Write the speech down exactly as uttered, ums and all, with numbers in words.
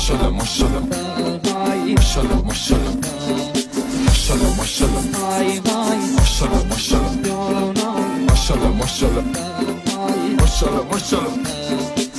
ماشاءالله ماشاءالله ماشاءالله ماشاءالله ماشاءالله ماشاءالله ماشاءالله ماشاءالله ماشاءالله ماشاءالله ماشاءالله ماشاءالله